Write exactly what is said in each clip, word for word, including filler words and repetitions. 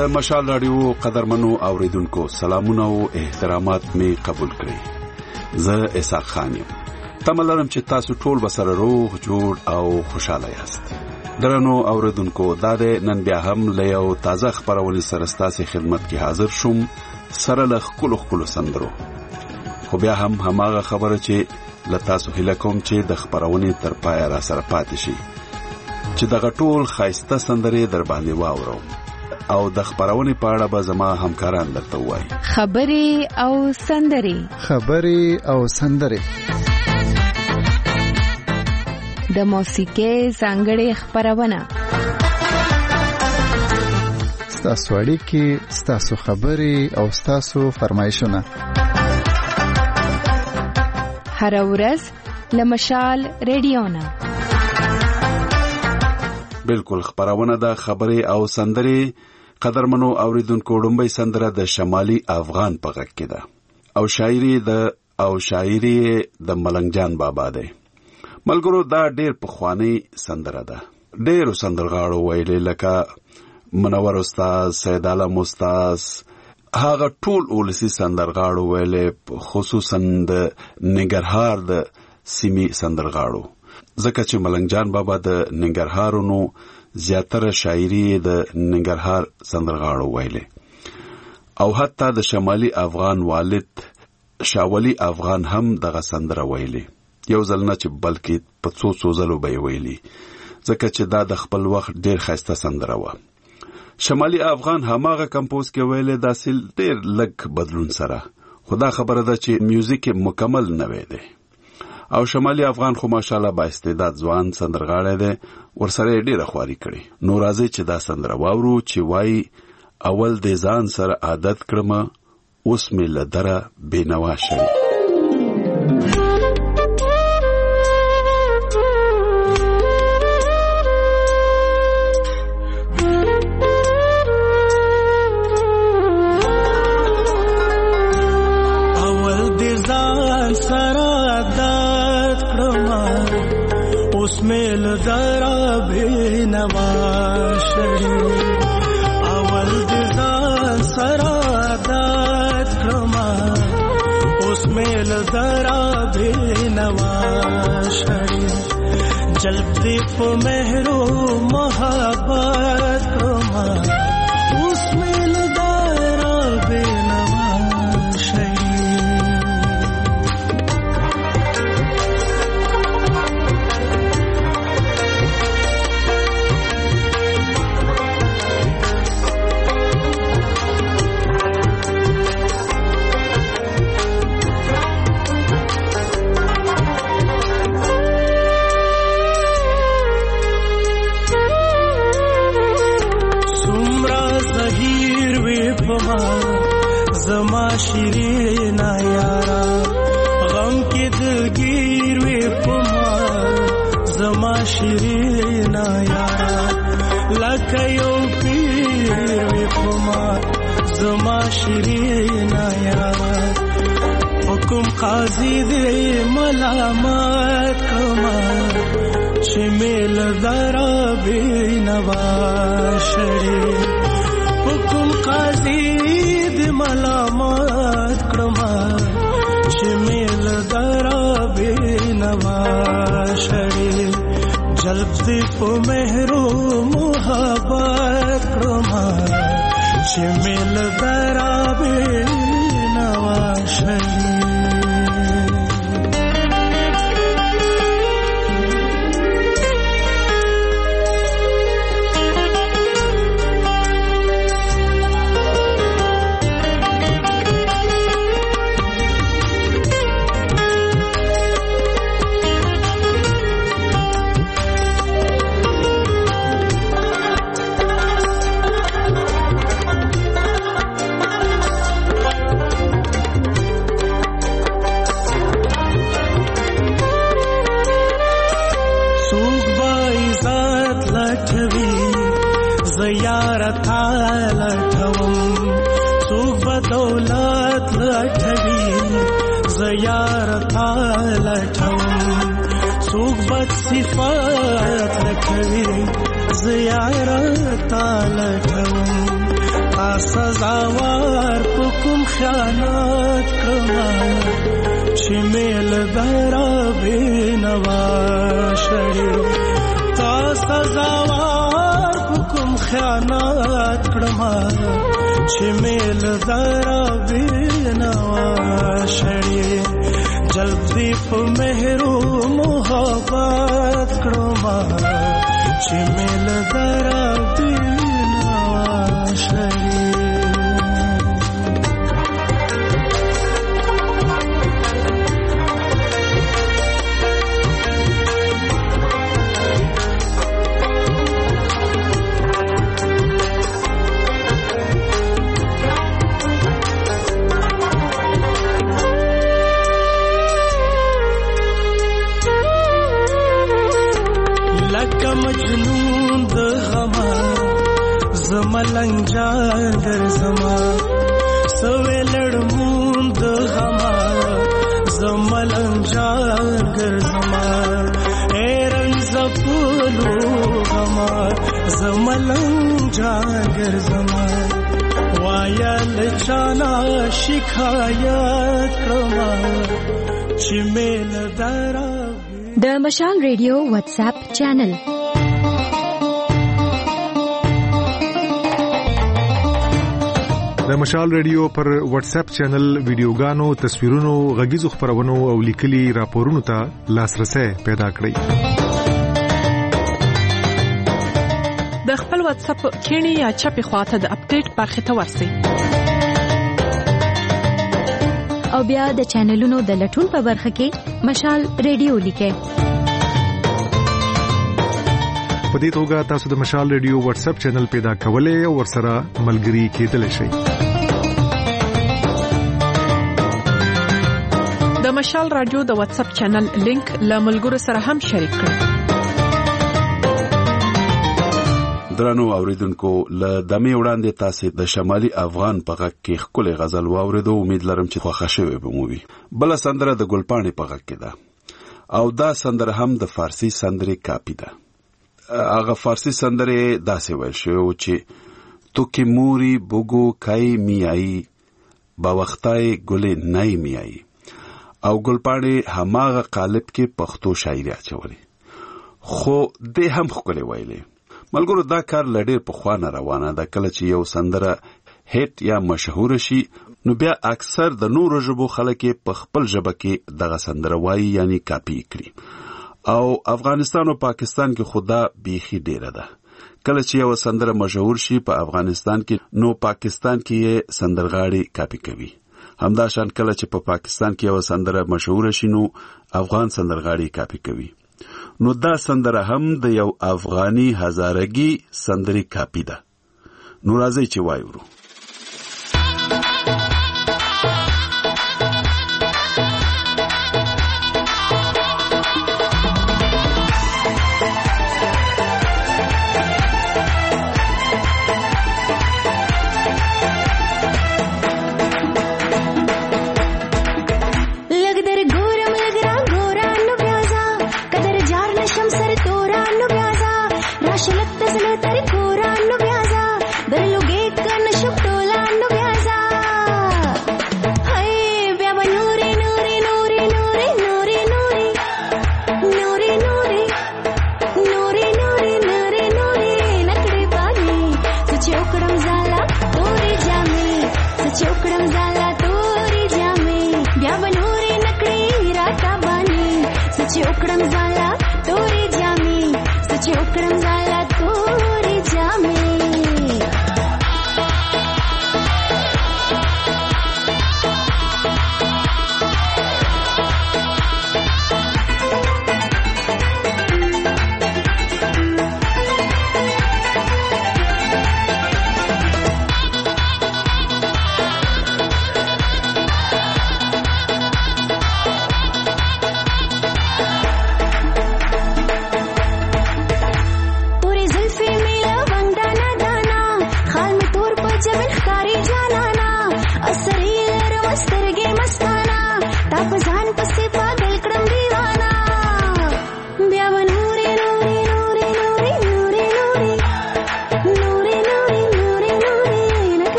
د مشال رادیو قدرمنو اوریدونکو سلامونه او احترامات می قبول کړئ. زه اسحاق خان یم. تمه لرم چې تاسو ټول بسره روغ جوړ او خوشاله یاست. درنو اوریدونکو دا د نن بیا هم له یو تازه خبرونې سره ستاسو خدمت کې حاضر شوم سره له خپل خپل سندرو. خو بیا هم هماغه خبره چې له تاسو هیله کوم چې د خبرونې تر پای را سره پاتې شي چې دغه ټول خایسته سندرې در باندې واورو او د خبرونې په اړه به زما همکاران درته وایي. خبرې او سندرې خبرې او سندرې د موسیقۍ ځانګړې خبرونه ستاسو اړیکې ستاسو خبرې او ستاسو فرمایشونه هر ورځ له مشال رادیو نه بالکل خبرونه د خبرې او سندرې. قدرمنو اوریدونکو ډومبۍ سندره د شمالي افغان په غږ کې ده او شاعري د او شاعري د ملنګ جان بابا ده. ملګرو دا ډېر پخوانی سندره ده. ډېر سندرغاړو ویلې لکه منور استاد، سید عالم استاد، هغه ټول ولسی سندرغاړو ویلې، خصوصا د ننګرهار د سیمې سندرغاړو، ځکه چې ملنګ جان بابا د ننګرهارونو زیاتره شاعري د ننګرهار سندرغاړو ویلې او حتی د شمالي افغان والد شاولی افغان هم دغه سندره ویلې. یو ځل نه چې بلکې په څو څو ځلو به ویلي، ځکه چې دا د خپل وخت ډېر ښایسته سندره وه. شمالي افغان هماغه کمپوز کې ویلې داسې ډېر لږ بدلون سره، خو دا خبره ده چې میوزیک مکمل نه وی دی او شمالي افغان خو ماشاءالله با استعداد ځوان سندرغاړی دی، ورسره ډېره خواري کړې. نو راځي چې دا سندره واورو چې وایي اول د ځان سره عادت کړم اوس مې له دره بېنوا شوي. میل درا بینوا شری اول دزان سرادات کرما اس میل درا بینوا شری جلب دی په مهرو محبت کرما اس میل درا بینوا شری. زما شیرینا یارا غم کې دلګیر وې پما زما شیرینا یارا لکه یو پیر وې پما زما شیرینا یارا حکم قاضي دې ملامت کما چې میل درا بینوا شری حکم قاضي ملامت کرما چې میل درا بینوا شری جلب دی په مهرو محبت کرما چې میل درا بینوا شری. صفات لکوي زیارت لکوم تا سزاوار پکم خیانت کرما چې میل درا بینوا شړې تا سزاوار پکم خیانت کرما چې میل درا بینوا شړې جلب دی په مهرو محبت کرما چې میل درا بینوا شړې مجنون د غما زملنګ جاګر زما سوې لړمون د غما زملنګ جاګر زما ایرن زپلو غما زملنګ جاګر زما وایا لچانا شکایت کړما چې مل درا د مشال ریډیو واتس اپ چینل د مشال ریډیو پر واتس اپ چینل ویډیوګانو، تصویرونو، غږیزو خبرونو او لیکلي راپورونو ته لاسرسي پیدا کړئ. د خپل واتس اپ کینی یا چپی خواته د اپډیټ برخه ته ورسئ او بیا د چینلونو د لټون په برخه کې مشال ریډیو لیکئ. په دې توګه تاسو د مشال ریډیو واتس اپ چینل پیدا کولای او ورسره ملګري کېدلی شئ. د مشال رادیو د واتس اپ چینل لینک له ملګرو سره هم شریک کړئ. درنو اوریدونکو، له دمه وړاندې تاسو د شمالي افغان په غږ کې خپل غزل واوریدو. امید لرم چې خوښ شوي به مو وي. بل سندره د ګلپاڼې په غږ کې ده او دا سندره هم د فارسی سندرې کاپی ده. هغه فارسی سندره داسې ویل شوی چې تو کې موري بوګو کای میای با وختای ګلې نای میای، او ګلپاڼې هماغه قالب کې پښتو شاعري اچولې، خو دې هم خپل ویلې. ملګرو، دا کار لډیر په خوانه روانه ده. کله چې یو سندره هټ یا مشهور شي نو بیا اکثر د نورو ژبو خلک په خپل ژبه کې دغه سندره وایي، یعنی کاپی کړي. او افغانستان او پاکستان کې خدا بیخي ډیره ده. کله چې یو سندره مشهور شي په افغانستان کې نو پاکستان کې یې سندرغاړي کاپی کوي. همدا شان کله چې په پا پاکستان کې یو سندره مشهور شي نو افغان سندرغاړي کاپی کوي. نو دا سندره هم د یو افغاني هزارګي سندري کاپی ده. نو راځي چې وایو.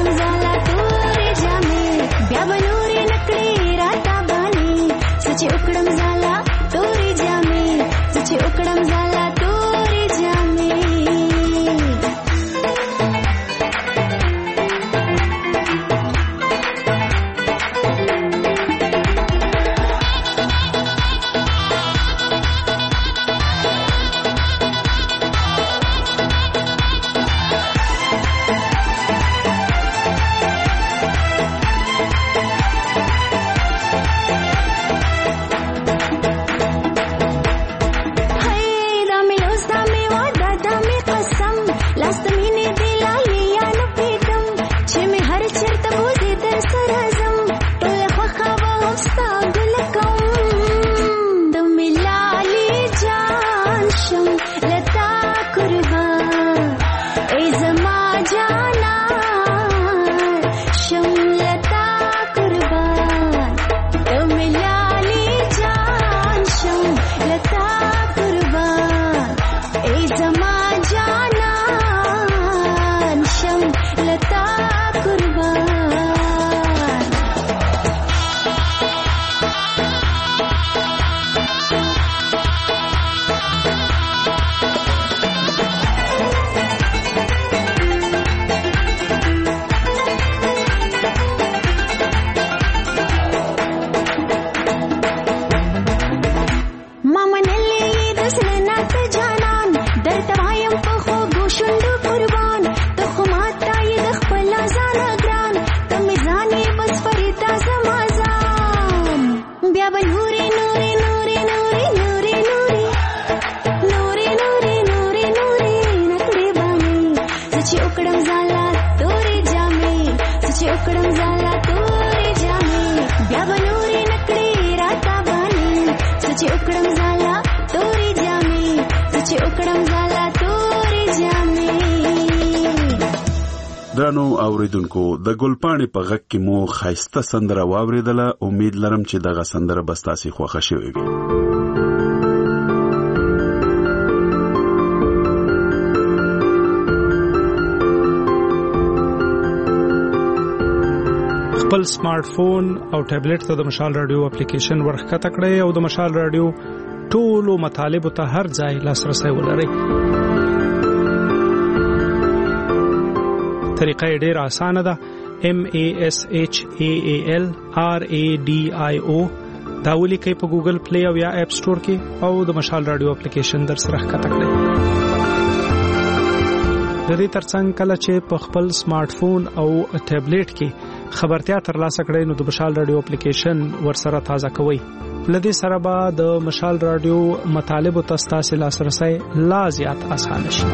उकड़म जाला तोरे जामे बया बनूरी नकड़ी राता बानी सचे उकड़म जाला तोरे जामे सचे उकड़म जाला तोरे जामे درنو اوریدونکو د ګلپاڼې په غږ کې مو خایسته سندره واوریدله. امید لرم چې دغه سندره به ستاسو خوښه شوې وي. خپل سمارټ فون او ټابلیټ ته د مشال رادیو اپلیکیشن ورخکته کړئ او د مشال رادیو ټولو مطالبو ته هر ځای لاسرسي ولرئ. طریقه ډېر اسانه ده. M A S H A A L R A D I O دا ولیکئ په ګوګل پلی او یا اپ سٹور کې او د مشال رادیو اپلیکیشن در سره ښکته کړئ. د دې ترڅنګ کله چې په خپل سمارټ فون او ټابلیټ کې خبرتیا ترلاسه کړئ نو د مشال رادیو اپلیکیشن ورسره تازه کوئ. لدې سره به د مشال رادیو مطالبو ته ستاسو لاسرسي لا زیات اسانه شي.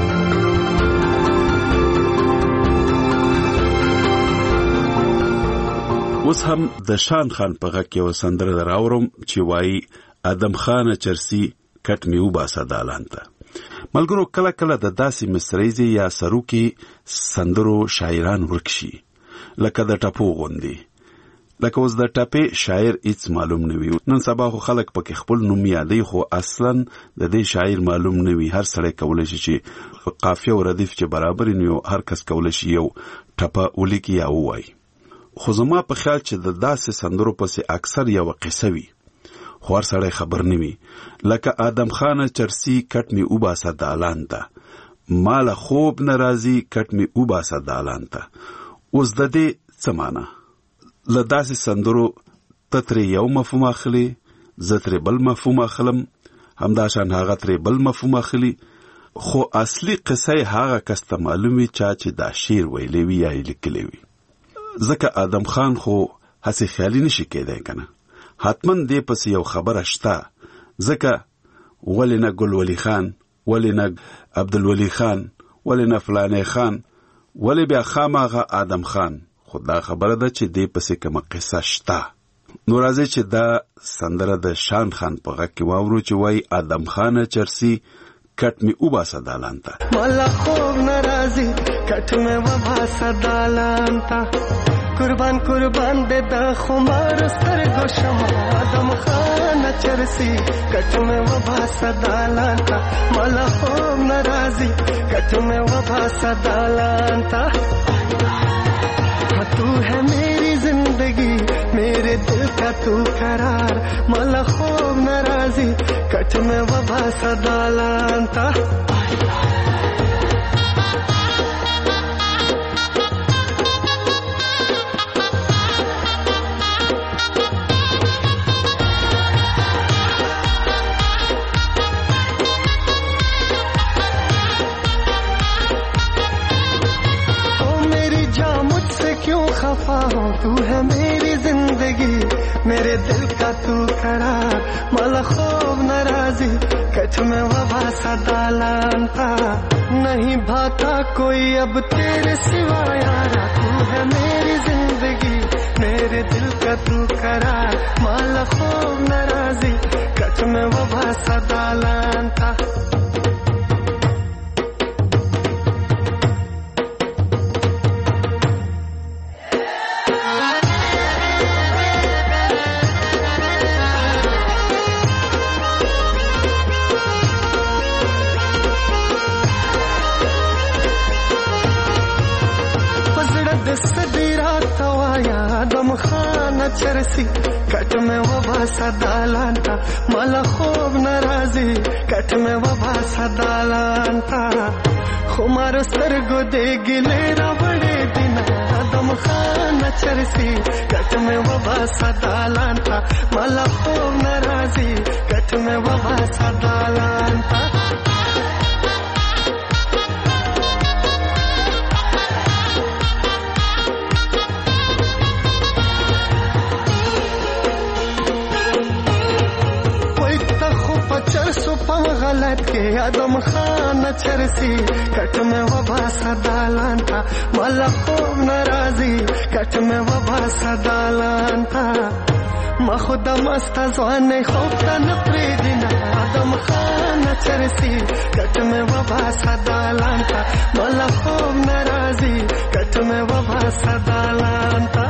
اوس هم د شان خان په غږ کې یو سندره دراورم چې وایي ادم خان چرسی کټ می وباسه دالان ته. ملګرو کله کله د داسې مصریزي یا سروکي سندرو شاعران ورکشي لکه د ټپو غوندي، لکه اوس د ټپې شاعر هیڅ معلوم نه وي. نن سبا خو خلک پکې خپل نوم یادي خو اصلا د دې شاعر معلوم نه وي. هر سړی کولای شي چې قافیه او ردیف چې برابر نه هر کس کولای شي یو ټپه ولیکي یا وایي. خو زما په خیال چې د داسې سندرو پسې اکثر یو قصه وي خو هر سړی خبر نه وي. لکه آدم خان چرسی کټ می وباسه دالان ته، مال خوب ناراضي کټ می وباسه دالان ته. اوس د دې څه معنی؟ له داسې سندرو تترې یو مفهوم اخلي، زه ترې بل مفهوم اخلم، همداشان هغه ترې بل مفهوم اخلي، خو اصلي قصه هغه کس ته معلوم وي چې دا شعر ویلی وي یا یې لیکلی وي. ځکه آدم خان خو هسې خیالي نشي کېدی کنه، حتما دې پسې یو خبره شته. ځکه ولې نه ګل ولی خان، ولې نه عبدالولی خان، ولې نه فلانه خان، ولې بیا خامخا آدم خان؟ خو دا خبره ده چې دې پسې کومه قصه شته. نو راځي چې دا سندره د شان خان په غږ کې واورو چې وایي آدم خان چرسی کټ می وباسه دالان ته. مالا خوب ناراضي کټ می وباسه دالان ته، قربان قربان دې د خمار سترګو شمع آدم خان چرسی کټ می وباسه دالان ته. مالا خوب ناراضي کټ می وباسه دالان ته. तू है मेरी जिंदगी मेरे दिल का तू करार मला खूब नाराजी कट में वबा सदा लांता खफा हो तू है मेरी जिंदगी मेरे दिल का तू करार मला खूब नाराजी कट में वबा सदा लांता नहीं भाता कोई अब तेरे सिवा यारा तू है मेरी जिंदगी मेरे दिल का तू करार मला खूब नाराजी कट में वबा सदा लांता चरसी कट में वबा सदा लांता मला खूब नाराजी कट में वबा सदा लांता खुमारो सरगो दे गिलेरा बड़े दिन दम खाना चरसी कट में वबा सदा लांता मला खूब नाराजी कट में वबा सदा लांता गलत के आदम खान चरसी कट में वबा सदा लांता मला खूब नाराजी कट में वबा सदा लांता मा खुदा मस्त जवाने खोता न प्रेदिना आदम खान चरसी कट में वबा सदा लांता मला खूब नाराजी कट में वबा सदा लांता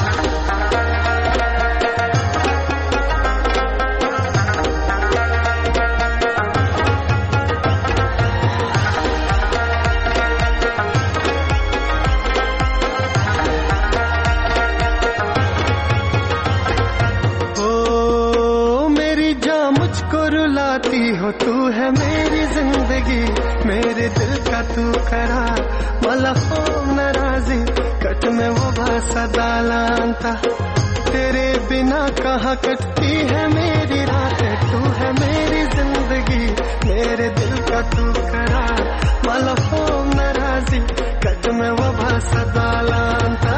हो तू है मेरी जिंदगी मेरे दिल का तू करार मला खूब नाराजी कट में वबा सदा लांता तेरे बिना कहाँ कटती है मेरी रातें तू है मेरी जिंदगी मेरे दिल का तू करार मला खूब नाराजी कट में वबा सदा लांता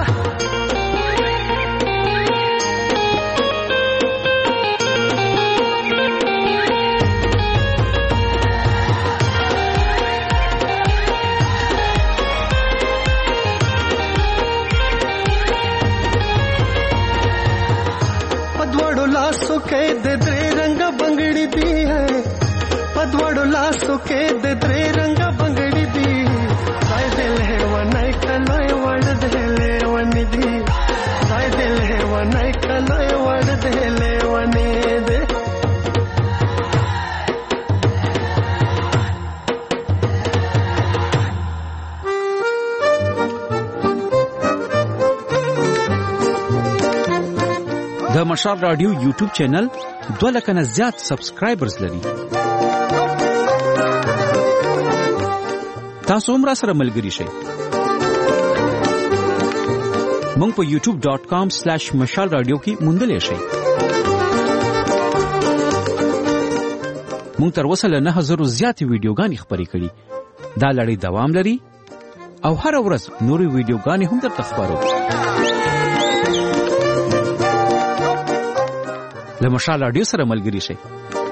के दे द्रे रंग बंगड़ी दी है पदवड़ो लासो के दे द्रे रंग बंगड़ी दी दाय दिल है वनाई कलोय वड़ देले वनिधि दाय दिल है वनाई कलोय वड़ देले वने दे د مشال رادیو یوټیوب چینل دوه لک نه زیات سبسکرایبرز لري. تاسو هم را سره ملګري شئ. مونږ په یوټیوب ډاٹ کام سلیش مشال رادیو کې موندلی شئ. مونږ تر اوسه له نه هزارو زیاتې ویډیوګانې خپرې کړي. دا لړۍ دوام لري او هر ورځ نورې ویډیوګانې هم درته خپرو. له مشال رادیو سره ملګري شئ.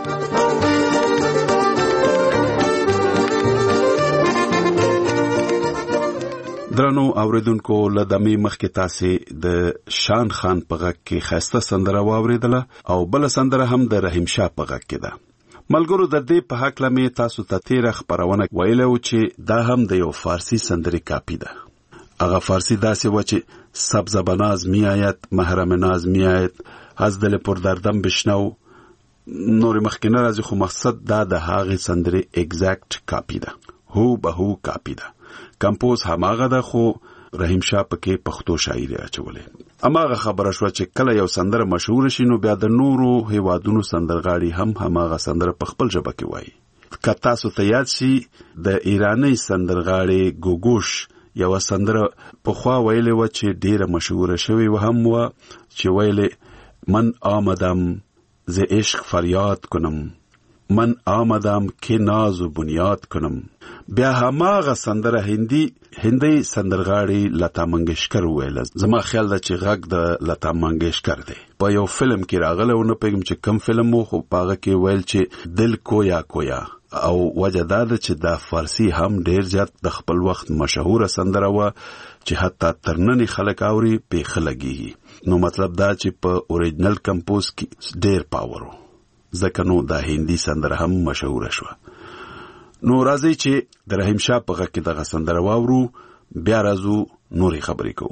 درنو اوریدونکو لدمي مخکې تاسو د شان خان په غږ کې خسته سندره واوریدله او بل سندره هم د رحیم شاه په غږ کې ده. ملګرو د دې په حق لمه تاسو ته تیر خبرونه ویلو چې دا هم د یو فارسی سندري کاپی ده. هغه فارسی داسې و چې سبز بناز میایت محرم ناز میایت از دل پر دردم بشنو نور مخکنه راځي خو مقصد دا د هغه سندري ایگزیکټ کاپی ده. هو به هو کاپی ده. کمپوز هماغه ده خو رحیم شاه پکې پښتو شاعري اچولې. اماغه خبره شو چې کله یو سندره مشهور شي نو بیا د نورو هیوادونو سندرغاړي هم هماغه سندره په خپل ژبه کې وایي. که تاسو ته یاد شي د ایرانی سندرغاړي ګوګوش یو سندره په خوا ویلې و چې ډیره مشهوره شوی و هم و چې ویلې من آمدم ز عشق فریاد کنم من آمدم که ناز و بنیاد کنم. بیا هماغه سندره هندي هندي سندرغاړي لتا منگیشکر ویل. زما خیال ده چې غږ د لتا منگیشکر دی. په یو فلم کې راغله و نه پیغام چې کم فلم وو خو پاغه کې ویل چې دل کویا کویا او وجه دا ده چې د فارسی هم ډیر زیات د خپل وخت مشهوره سندره و چې حتی ترننی خلک اوري په خلګي. نو مطلب دا چې په اوریجنل کمپوز کې ډیر پاور و ځکه نو دا هندي سندره هم مشهوره شو. نو راځي چې د رحیم شاه په غږ کې دغه سندره واورو بیا راځو نوري خبرې کوو.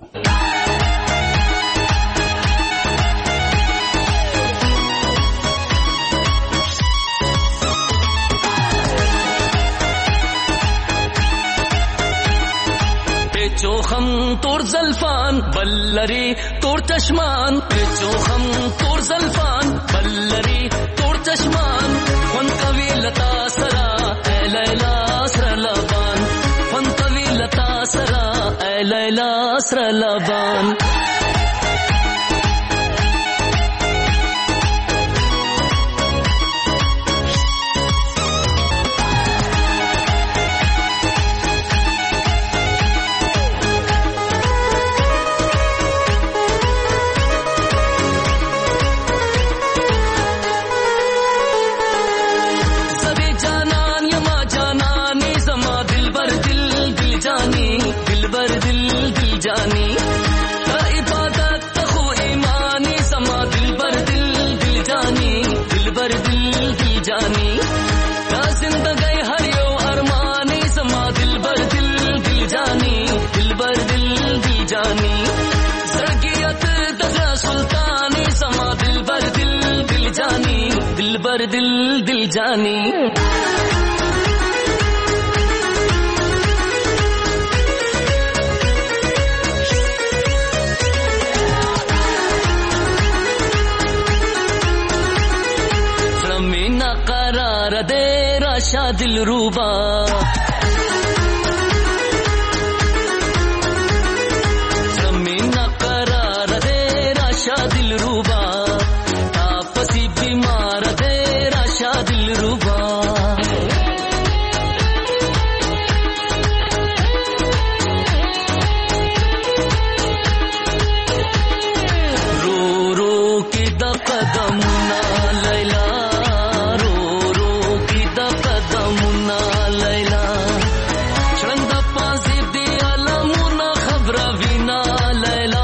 چوخم تور زلفان بلری تور چشمان چوخم تور زلفان بلری تور چشمان فن کوي لتا سرا اے لیلا سر لبان فن کوي لتا سرا اے لیلا سر لبان. दिल दिल जानी ज़मीना करार दे राशा दिल रूबा ज़मीना करार दे राशा दिल रूबा आपसी बीमार दे दिल रूबा रो रो की द कदम ना लैला रो रो की द कदम ना लैला चंद पासी दी अलमुना खबर विना लैला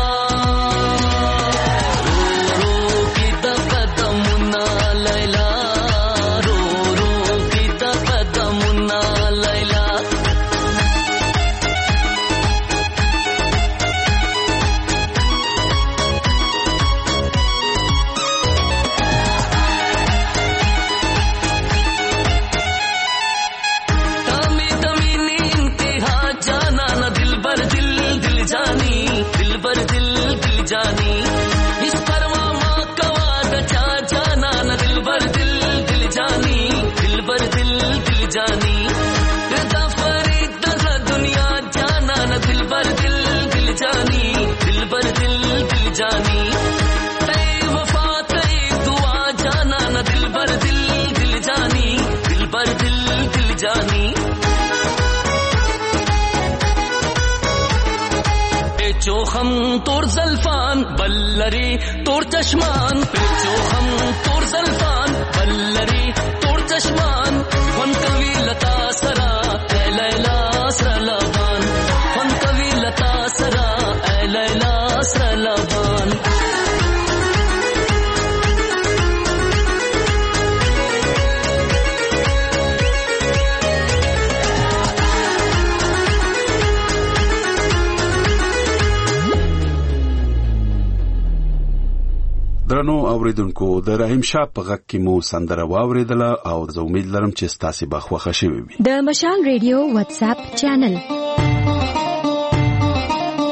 रो रो की द कदम ना लैला जानी इस परवा माँ कवा दचा जाना न दिल भर दिल दिल जानी दिल भर दिल दिल जानी रदा फरीद दज़ा दुनिया जाना न दिल भर दिल दिल जानी दिल भर दिल दिल जानी तय वफा तय दुआ जाना न दिल भर दिल दिल जानी दिल भर दिल दिल जानी. चोखम तोर जल्फान बल्लरी तोर चश्मान पे चोखम तोर जल्फान बल्लरी तोर चश्मान फन कवि लता सरा ए लैला सरा लबान फन कवि लता सरा ए लैला सरा लबान. درنو اوریدونکو د رحیم شاه په غږ کې مو سندره واوریدله او زه امید لرم چې ستاسو به خوښه شوي وي. د مشال ریډیو واتس اپ چینل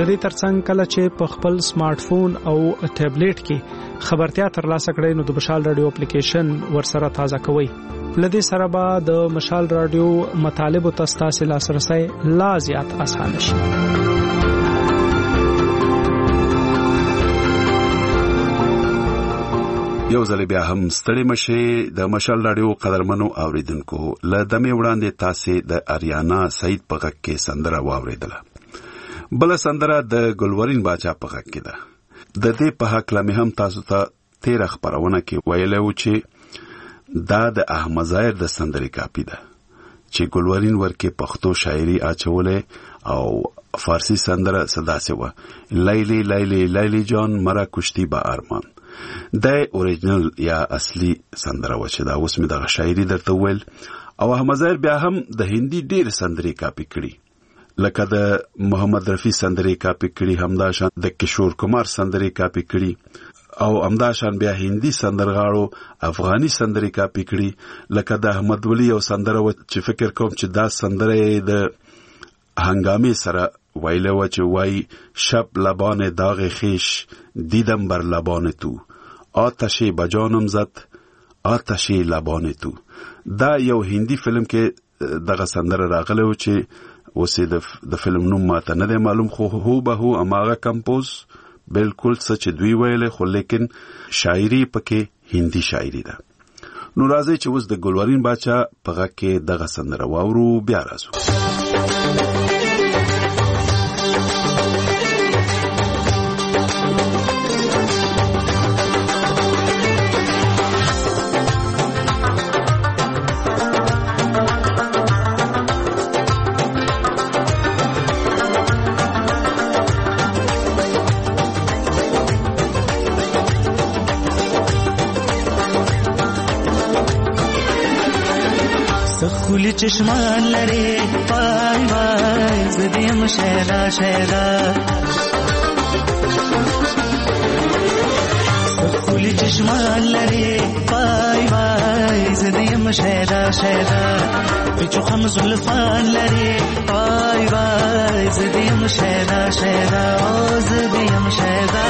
د دې ترڅنګ کله چې په خپل سمارټ فون او ټابلیټ کې خبرتیا ترلاسه کړئ نو د مشال رادیو اپلیکیشن ورسره تازه کوئ. لدې سره به د مشال رادیو مطالب ته ستاسو لاسرسي لا زیات اسانه شي. یو ځل بیا هم ستړي مشه د مشال رادیو قدرمنو اوریدونکو له دمه وړاندې تاسو د اریانا سعید په غږ کې سندره واوریدله. بل سندره د ګلورین باچا په غږ کې ده. د دې په حق لمه هم تاسو ته تیر خبرونه کې ویلو چې دا د احمد ظاهر د سندرې کاپی ده چې ګلورین ورکه پښتو شاعري اچولې او فارسی سندره صدا سوا لیلی لیلی لیلی جان مرا کشتی با ارمان. دا اوریجنل یا اصلي سندره و چې دا اوس می د شاعري درته ویل. او احمد ظاهر بیا هم د هندي ډېر سندرې کاپی کړي لکه د محمد رفیع سندرې کاپی کړي، همداشان د کشور کمار سندرې کاپی کړي او همداشان بیا هندي سندرغاړو افغاني سندرې کاپی کړي لکه د احمد ولی او سندره و چې فکر کوم چې دا سندره د هنګامي سره ویله و چې وای شب لبان داغ خیش دیدم بر لبان تو آتشی بجانم زد آتشی لبان تو. دا یو هندي فلم کې دغه سندره راغله و چې اوسې د فلم نوم ماته نه دی معلوم، خو هو به هو اماغه کمپوز بالکل سچ دوی ویله، خو لیکن شاعري پکې هندي شاعري ده. نو راځي چې اوس د ګلورین باچا په غږ کې دغه سندره واورو بیا راځو. خلی چشمان لري پای وای زدیم شهلا شهلا خلی چشمان لري پای وای زدیم شهلا شهلا بچو خم زلفان لري پای وای زدیم شهلا شهلا زدیم شهلا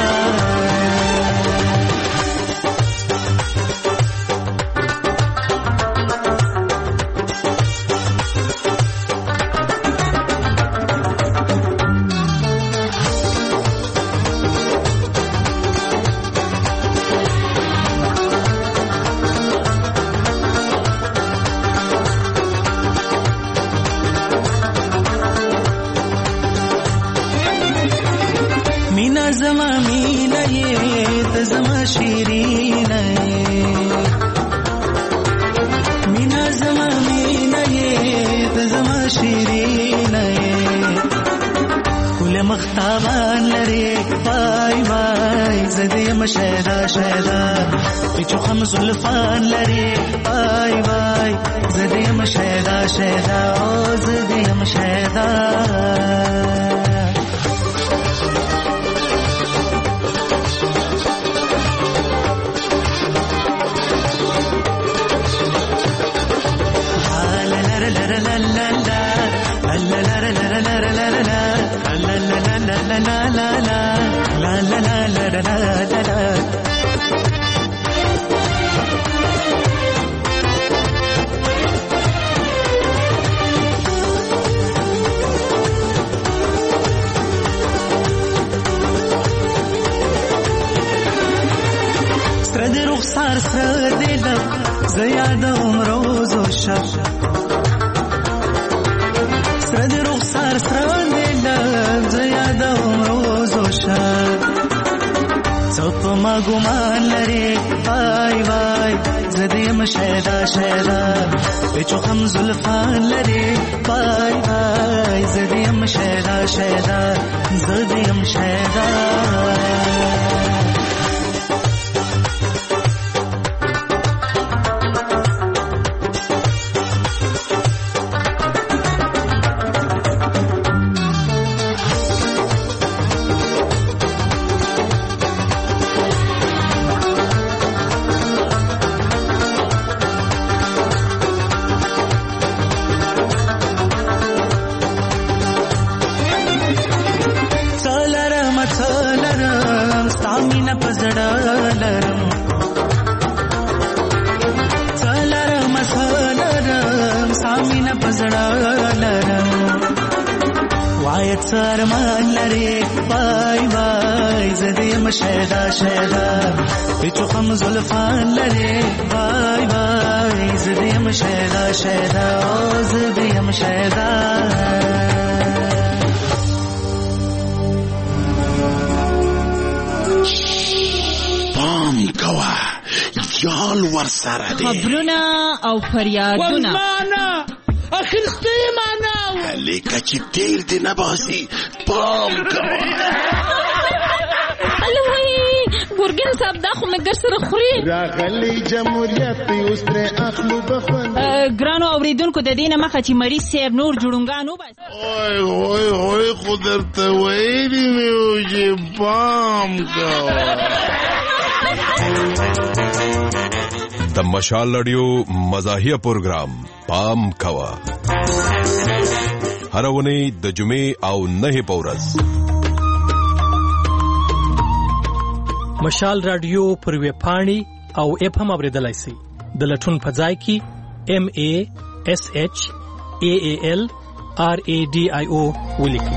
مختابان لري پای وای زدیم شهدا شهدا بچو خم زلفان لري پای وای زدیم شهدا شهدا او زدیم شهدا رخسار سر دلم زیادم روز و شب سرد رخسار سر دلم زیادم روز و شب صف ما گمان لري وای وای زدیم شهدا شهدا بچو خم زلفان لري وای وای زدیم شهدا شهدا زدیم شهدا سامینه پزړه لرم څلرم څلرم سامینه پزړه لرم وای څرمان لري وای وای زدي مشهدا شهدا پچو خم زلفان لري وای وای زدي مشهدا شهدا زدي مشهدا پام کوا یال ور سره دي خبرونه او فریادونه ولمانه اخر سپیمانه لیکه چې تیر دی نباسي پام کوا الوی ګورګین صاحب دا خو مګر سره خوري راغلی جمهوریت اوس پر اخلو بخون ګرانو اوریدونکو د دینه مخه چې مریض صاحب نور جوړونګانو بس اوه اوه اوه خو درته ویلي مې و چې پام کوا د مشال رادیو مزاحیه پروګرام پام کوا هر ونی د جمعې او نه په ورځ مشال رادیو پر وی پاڼي او اپ هم اوریدلای شي د لټون په ځای کې ام ا اس اچ ا ا ال ار ا ډي اي او ولیکي.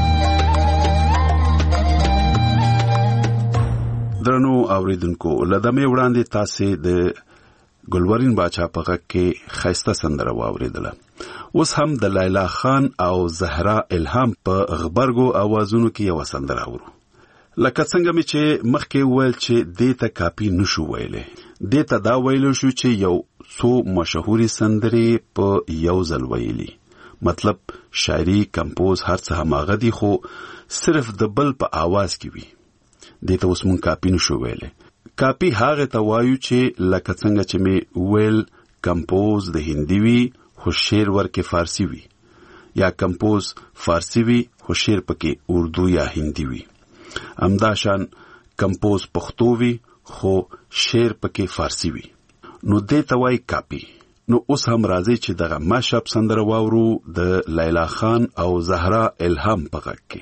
درنو اوریدونکو لدمه وړاندې تاسو د ګلورین باچا په غږ کې خسته سندره واوریدله. اوس هم د لیلا خان او زهرا الهام په غبرګو اوازونو کې یو سندره اورو. لکه څنګه مې چې مخکې وویل چې دیته کاپی نشو ویلې، دیته دا ویلو شو چې یو څو مشهوري سندرې په یو ځل ویلي، مطلب شاعري کمپوز هر څه هماغه دي خو صرف د بل په आवाज کې وي. دیته اوس مونږ کاپی نشو ویلې. کاپی هغه ته وایو چې لکه څنګه چې مې ویل کمپوز د هندي وي خو شعر ورکه فارسی وي، یا کمپوز فارسی وي خو شعر پکې اردو یا هندي وي. امداشان کمپوز پښتو وي خو شعر پکې فارسی وي، نو دې ته وایي کاپی. نو اوس هم راځي چې دغه ماشپ سندره واورو د لیلا خان او زهرا الهام په غږ کې.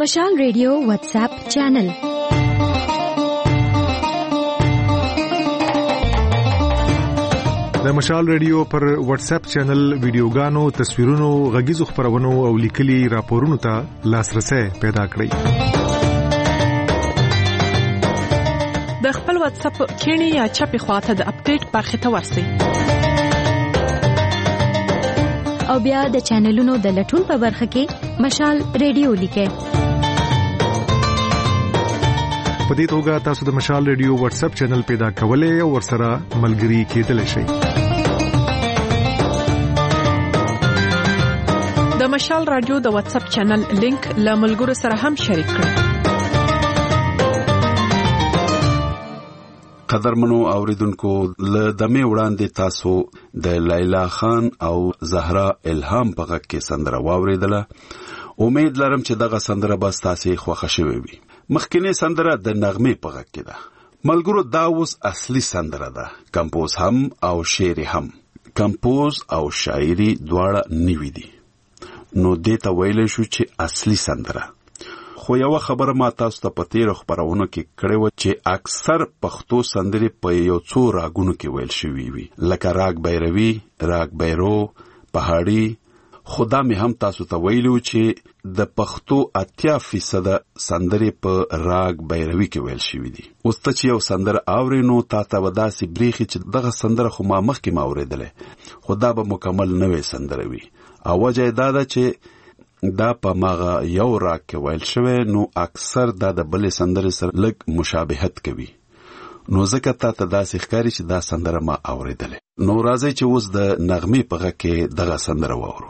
مشال ریډیو واتس اپ چینل د مشال ریډیو پر واتس اپ چینل ویډیوګانو تصویرونو غږیزو خبرونو او لیکلي راپورونو ته لاسرسي پیدا کړئ د خپل واتس اپ کینی یا چپی خواته د اپډیټ برخه ته ورسئ او بیا د چینلونو د لټون په برخه کې مشال ریډیو لیکئ په دې توګه تاسو د مشال ریډیو واتس اپ چینل پیدا کولای او ورسره ملګري کېدلی شئ د مشال رادیو د واتس اپ چینل لینک له ملګرو سره هم شریک کړئ قدرمنو اوریدونکو له دمه وړاندې تاسو د لیلا خان او زهرا الهام په غږ کې سندره واوریدله امید لرم چې دغه سندره به تاسو خوښ شوي وي مخکینی سندره د نغمه په غږ کې ده ملګرو دا اوس اصلي سندره ده کمپوز هم او شعر هم کمپوز او شاعري دواړه نیوي دي نو دې ته ویل شو چې اصلي سندره خو یو خبره ما تاسو ته پته ر خبرونه کې کړې و چې اکثر پښتو سندرې په یو څو راګونو کې ویل شوی وي لکه راګ بیروي راګ بیرو پهاړي خدا مې هم تاسو ته ویلو چې د پښتو اتیا فیصد سندرې په راګ بیروي کې ویل شوی دي اوس ته چې یو سندره اورینو تا ته وداسي بریخي چې دغه سندره خو ما مخکې ما اوریدله خدا به مکمل نوې سندره وي او وجه دا ده چې دا په ماغه یو راګ کې ویل شوی نو اکثر دا د بلې سندرې سره لږ مشابهت کوي نو ځکه تا ته داسې ښکاري چې دا سندره ما اوریدله نو راځي چې اوس د نغمې په غږ کې دغه سندره واورو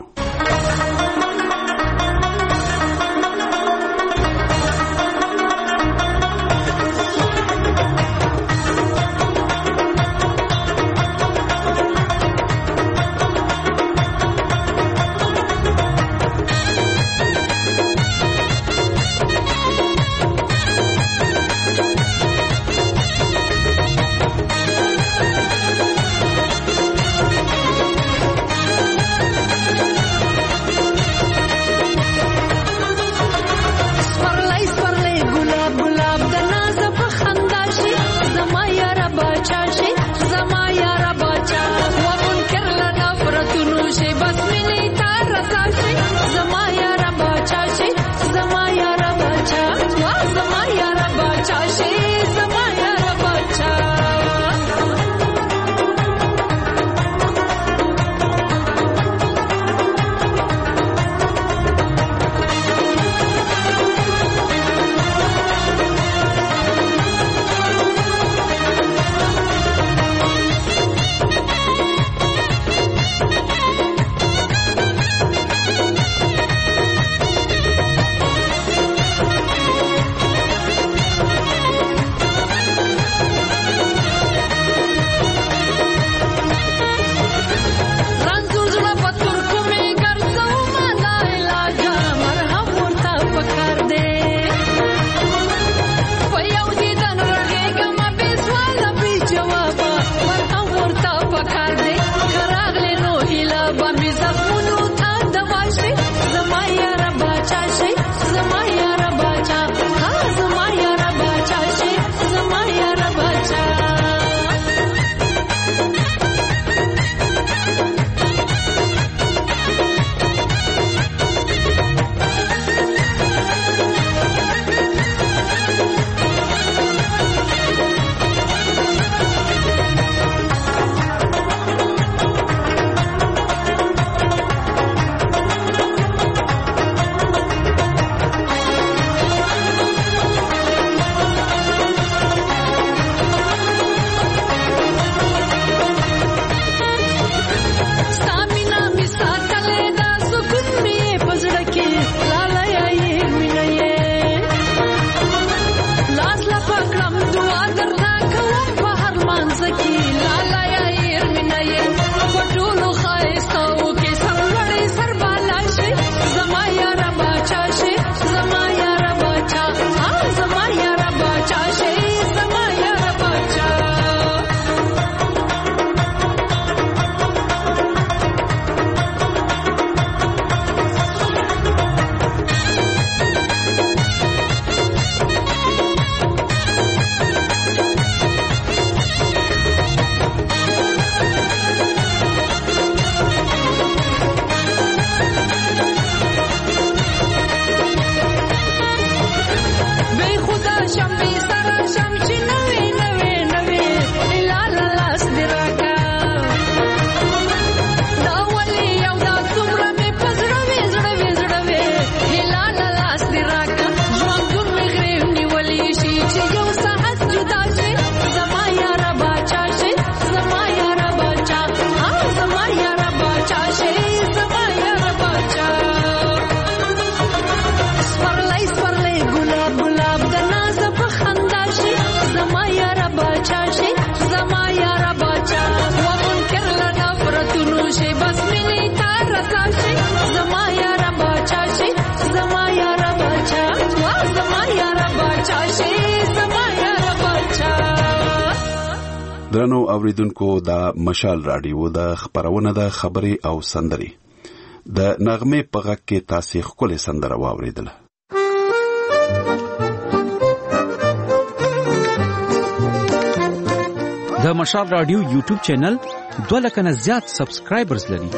درنو اوریدونکو دا مشال رادیو د خبرونه د خبري او سندري د نغمه په غږ کې تاسو خپل سندره واوریدله. د مشال رادیو یوټیوب چینل دوه لک نه زیات سبسکرایبرز لري.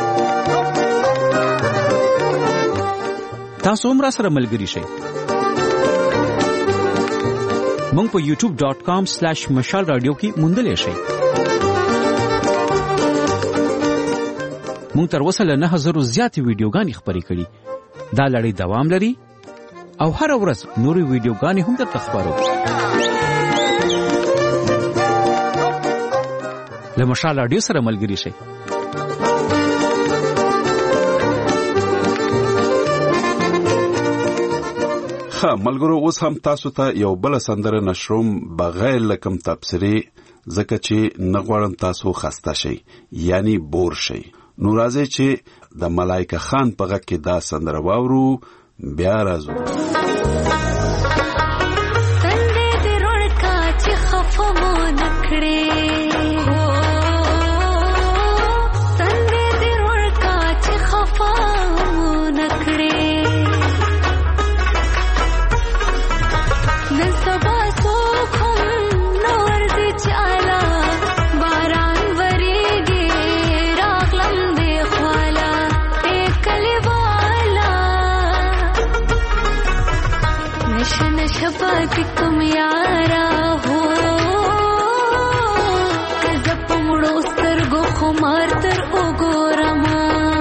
تاسو هم را سره ملګری شئ. مونږ په یوټیوب ډاٹ کام سلیش مشال رادیو کې موندلې شئ. مونږ تر اوسه له نه هزار زیاتې ویډیوګانې خپرې کړي. دا لړۍ دوام لري او هر ورځ نورې ویډیوګانې هم درته خپرو. له مشال رادیو سره ملګری شئ. ها ملګرو، اوس هم تاسو ته یو بل سندره نشروم بغیر لکم تبصری، ځکه چې نه غواړم تاسو خسته شئ یعنی بور شئ. نو راځئ چې د ملایکه خان په غږ کې دا سندره واورو، بیا راځو. سندې دې روړکا چې خفه مو نکړې، سندې دې روړکا چې خفه مو نکړې، نن سبا څوک هم نه ورځي چاله، باران ورېږي راغلم دې خواله، ای کلیواله نشه نشه پاتې کوم یاره هو، که زه په مړو سترګو خمار تر وګورمه،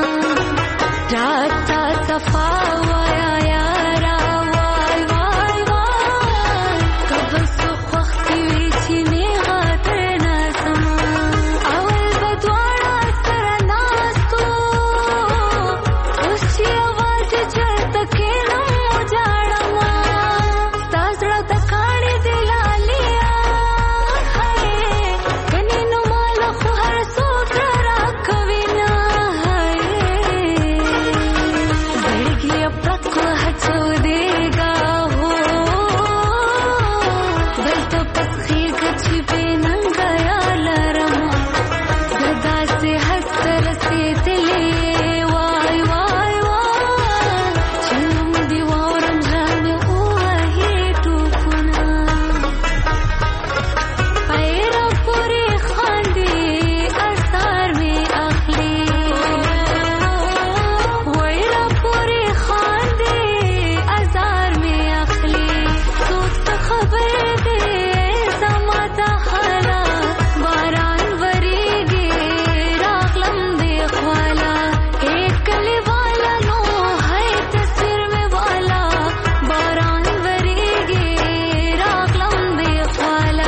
راته صفا وایه یاره وای وای وای، که به څوک وختي وي چې نیغه ترنه ځمه، اول به دواړه سره ناست وو، اوس چې یوازې چېرته کښېنم وجاړمه، ستا زړه د کاڼي دې لاليه هی، کنې نو ماله خو هر څوک راکوي نه هی، زړګي یې پړک هڅودېږه هو، دلته پسخېږه چې بې ننګه یا لرمه، زه داسې هسته رسېدلې وای وای وای، چې نوم دې واورم زړه مې ووهي ټوپونه، ایره پورې خاندي اثار مې اخلي، ویره پورې خاندي اثار مې اخلي، څوک ته خبرې دي زما د حاله، باران ورېږي راغلم دې خواله، ای کلیواله نو هی تصویر مې والا، باران ورېږي راغلم دې خواله.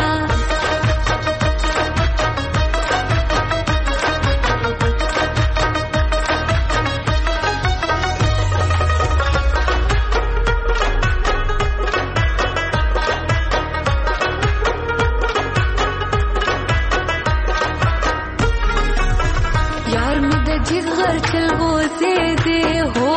یار مې د جگر چلغوزې دې هو،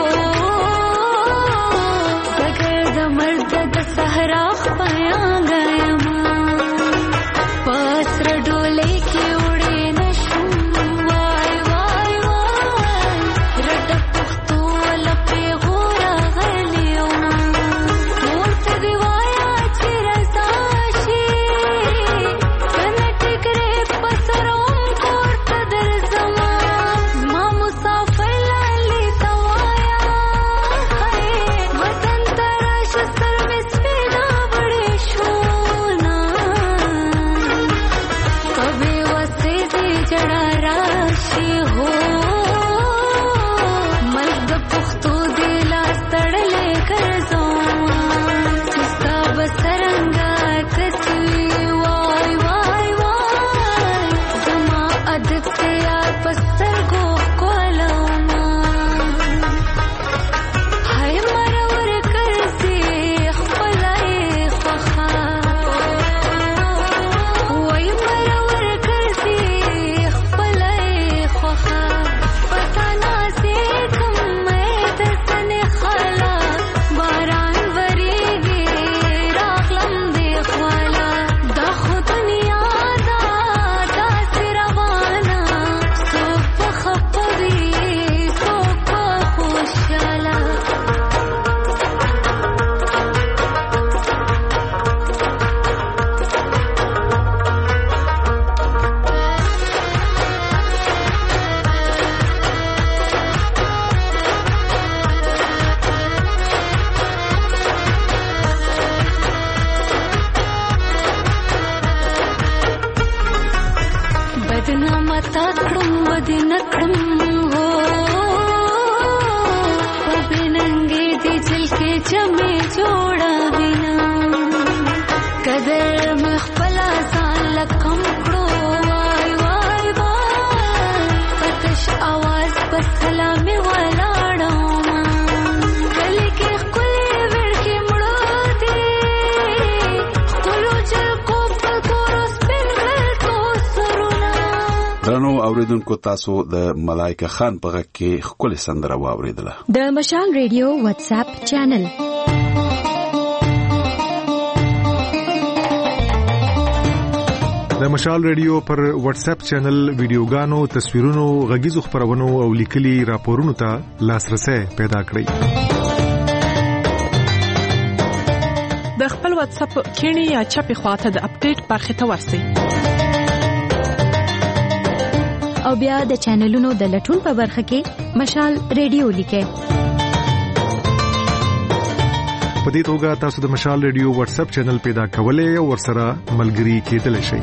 زګر د مرد د صحرا خپیانګه یمه، په سره ډولۍ کې وړې نشم وای وای وای، رټه پښتو لپې غوره غلې ومه، مور ته دې وایه چې رضا شي، کنه ټیکرې په سر هم کور ته درځمه، زما مسافر لالي ته وایه هی، وطن ته راشه سر مې سپېده وړې شونه، که بې وسې دې جړه راشي هو، ملک د پښتو دې لاس تړلی ګرځومه، چې ستا به څرنګه کسي وي وای وای وای، زما ادب ته یار په سترګو ښکلومه، هی مرور ګرځي خپله یې خوښه، وای مرور ګرځي خپله یې خوښه، کړم ودې نکړم هو په ننګې دې جل کې جمې جوړه وینا قدر مخبل ځان لکم کړو وای وای وای پتش आवाज بس کلام ولاړو کله کې خپل ورکه مړو دې خپل چل کو په کورس بل تو سرونه درنو اوریدونکو تاسو د ملائکه خان په غږ کې خپل سندره واوریدله د مشال ریډیو واتس اپ چینل د مشال ریډیو پر واتس اپ چینل ویډیوګانو تصویرونو غږیزو خبرونو او لیکلي راپورونو ته لاسرسي پیدا کړئ د خپل واتس اپ کینی یا چپی خواته د اپډیټ برخه ته ورسئ او بیا د چینلونو د لټون په برخه کې مشال ریډیو لیکئ په دې توګه تاسو د مشال ریډیو واتس اپ چینل پیدا کولای او ورسره ملګري کېدلی شئ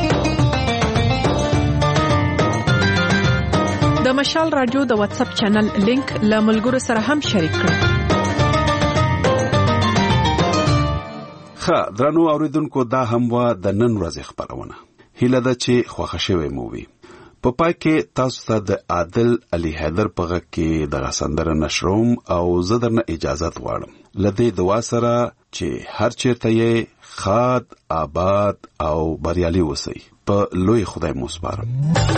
د مشال رادیو د واتس اپ چینل لینک له ملګرو سره هم شریک کړئ ښه درنو اوریدونکو دا هم وا د نن ورځې خبرونه هیله ده چې خوښ شوي مو وي په پای کې تاسو ته د عادل علي حیدر په غږ کې د سندره نشروم او زه درنه اجازه غواړم لدې دعا سره چې هر چیرته یې خاد آباد او بریالي اوسئ په لوی خدای مو سپارم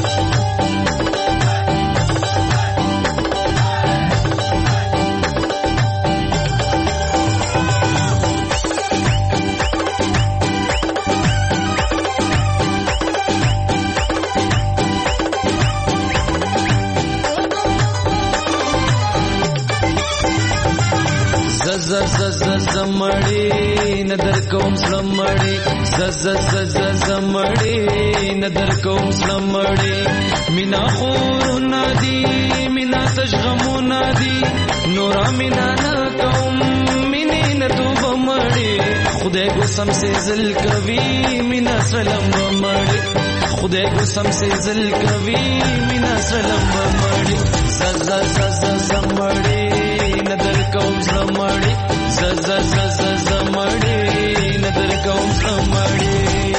زر زر زر زمړی ندر کوم سلمړی زر زر زر زر زمړی ندر کوم سلمړی مینا خور نادي مینا تشغمو نادي نورا مینا نا کوم مینې نتوب مړی خدای کو سم سے زل کوي مینا سلام مړی خدای کو سم سے زل کوي مینا سلام مړی زر زر زر زر زمړی ندر کوم سلمړی زر زر زر زر زمړی ندر کوم سلمړی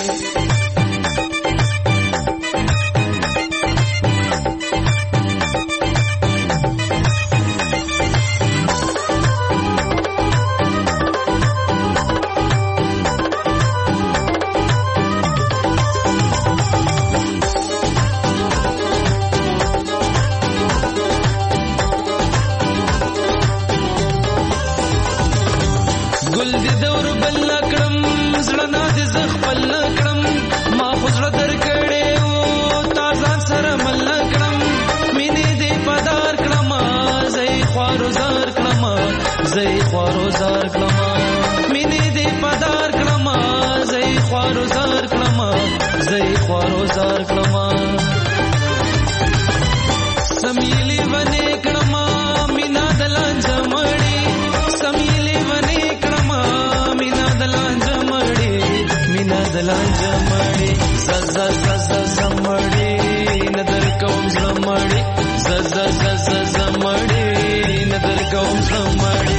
ګل دې دور بل کړم زړه نه دې زخ بل کړم ما خو زړه درکړې او تازه سره مل کړم مینې دې پدار کړم زې خوارو زار کړم زې خوارو زار کړم مینې دې پدار کړم زې خوارو زار کړم زې خوارو زار کړم سمېلې ونه کړم مینا دلان جمړې سمېلې ونه کړم مینا دلان جمړې مینا دلان جمړې زز زز زز زمړې ندر کوم زمړې زز زز زز زمړې ندر کوم زمړې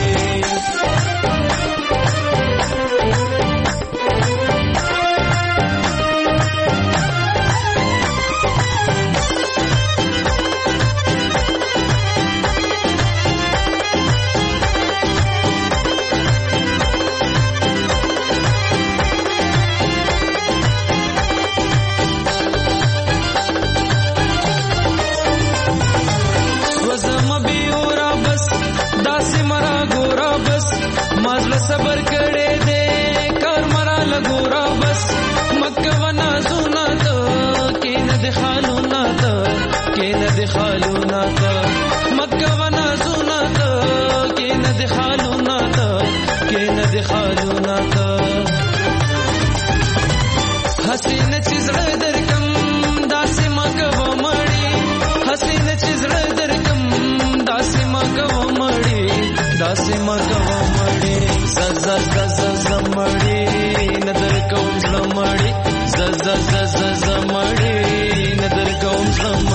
صبر کړه دې کار مرا لګورا بس مکه ونا زونا ته کې نه د خالو نه ته کې نه د خالو نه ته مکه ونا زونا ته کې نه د خالو نه ته کې نه د خالو نه ته حسینه چې زړه درکم داسې مکه و مړی حسینه چې زړه درکم داسې مکه و مړی داسې مکه و مړی زز زز زز زمړی ندر کوم زمړی زز زز زز زمړی ندر کوم زمړی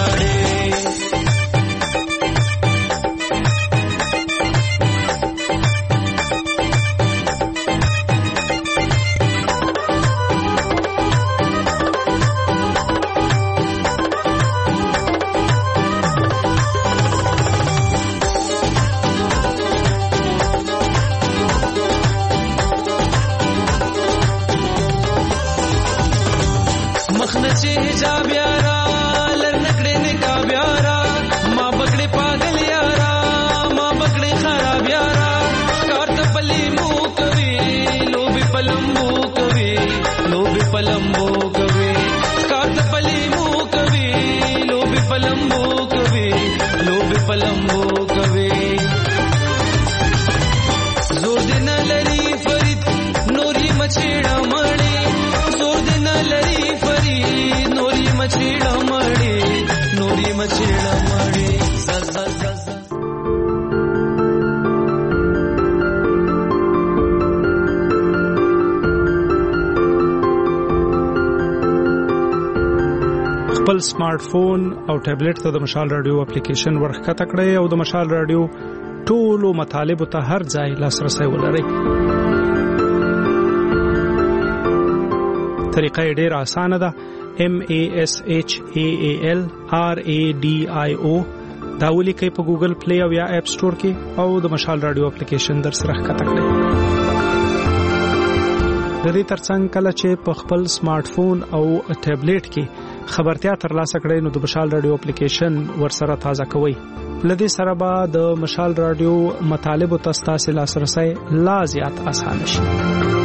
पलम्बो कवे लोबे पलम्बो कवे जोर देना लरी फरीद नोरी मछेड़ा मड़े जोर देना लरी फरीद नोरी मछेड़ा मड़े नोरी मछेड़ा मड़े ज़ ज़ ज़ خپل سمارټ فون او ټابلیټ ته د مشال رادیو اپلیکیشن ورخکته کړئ او د مشال رادیو ټولو مطالب ته هر ځای لاسرسي ولرئ. طریقه یې ډېره اسانه ده. M A S H A A L R A D I O دا ولیکئ په ګوګل پلی او یا اپ سٹور کې او د مشال رادیو اپلیکیشن در سره ښکته کړئ. د دې ترڅنګ کله چې په خپل سمارټ فون او ټابلیټ کې خبرتیا ترلاسه کړئ نو د مشال رادیو اپلیکیشن ورسره تازه کوئ. لدې سره به د مشال رادیو مطالب او تاسو لاسرسي لا زیات اسانه شي.